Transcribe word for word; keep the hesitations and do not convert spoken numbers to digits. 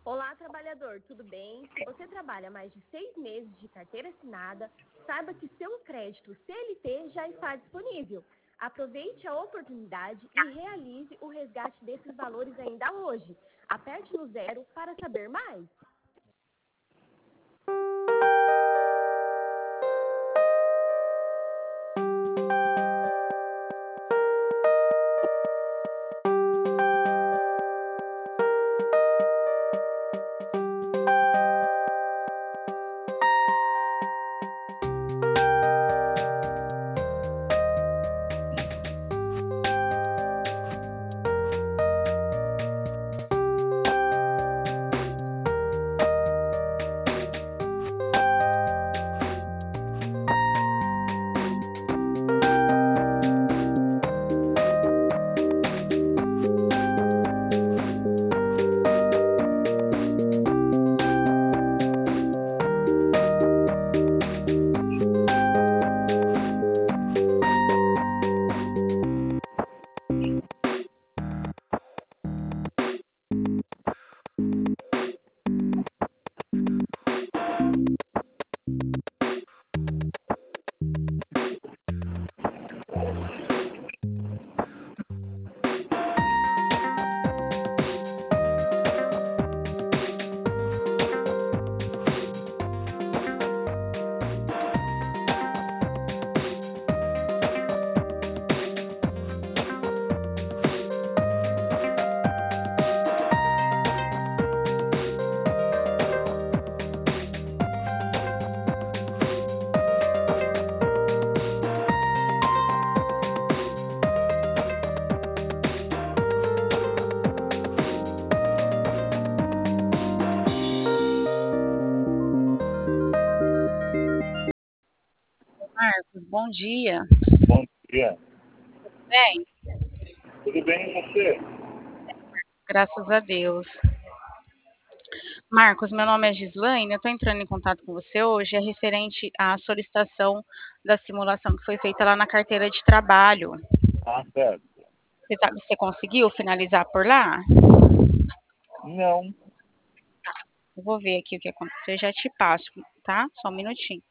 Olá, trabalhador, tudo bem? Se você trabalha mais de seis meses de carteira assinada, saiba que seu crédito C L T já está disponível. Aproveite a oportunidade e realize o resgate desses valores ainda hoje. Aperte no zero para saber mais. Marcos, bom dia. Bom dia. Bem, Tudo bem com você? graças a Deus. Marcos, meu nome é Gislaine, eu estou entrando em contato com você hoje, é referente à solicitação da simulação que foi feita lá na carteira de trabalho. Ah, certo. Você, tá, você conseguiu finalizar por lá? Não. Eu vou ver aqui o que aconteceu, já te passo, tá? Só um minutinho.